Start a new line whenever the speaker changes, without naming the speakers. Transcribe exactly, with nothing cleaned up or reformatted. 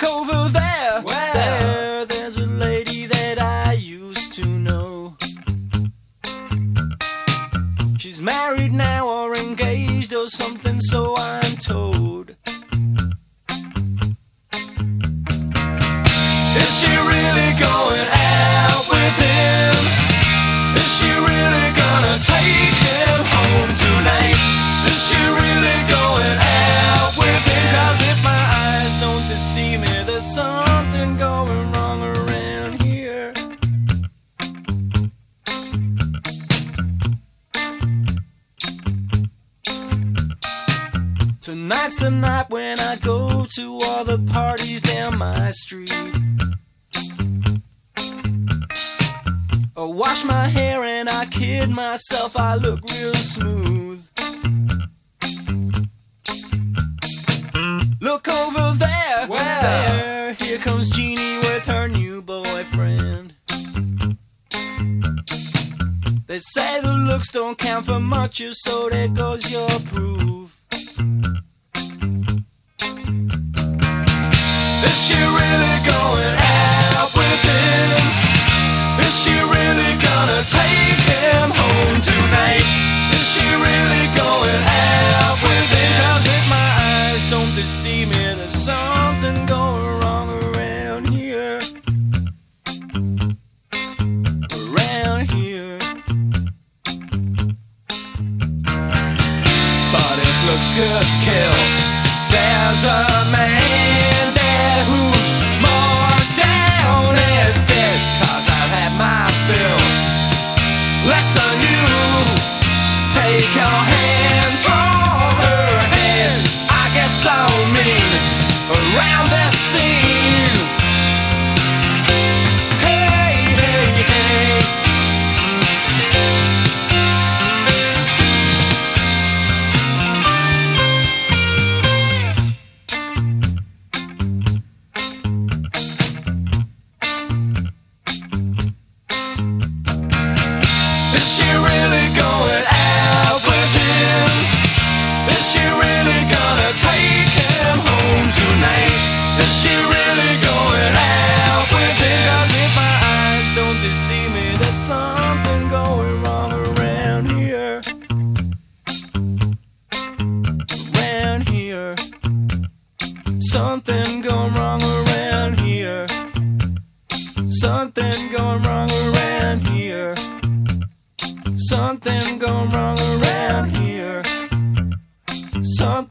Look over there,
Where?
there, there's a lady that I used to know. She's married now or engaged or something, so I'm told. Is she really going out with him? Is she really gonna take him home tonight? Is she really going out with him? 'Cause if my eyes don't deceive me, there's something going wrong around here. Tonight's the night when I go to all the parties down my street. I wash my hair and I kid myself, I look real smooth. Look over there,
Where?
there, here comes Jeannie with her new boyfriend. They say the looks don't count for much, so there goes your proof. Is she really going out with him? Is she really gonna take him home tonight? Is she really going out with him? 'Cause if my eyes don't deceive me, there's something going wrong around here. Around here. But if looks could kill, there's a man there who's more down as dead. 'Cause I've had my fill. Less than you. Take your hands from her head. I get so mean around this scene. Hey, hey, hey. Is she really going out with him? Is she really gonna take him home tonight? Is she really going out with him? 'Cause if my eyes don't deceive me, there's something going wrong around here. Around here. Something going wrong around here. Something going wrong around here. Something going wrong around here. Something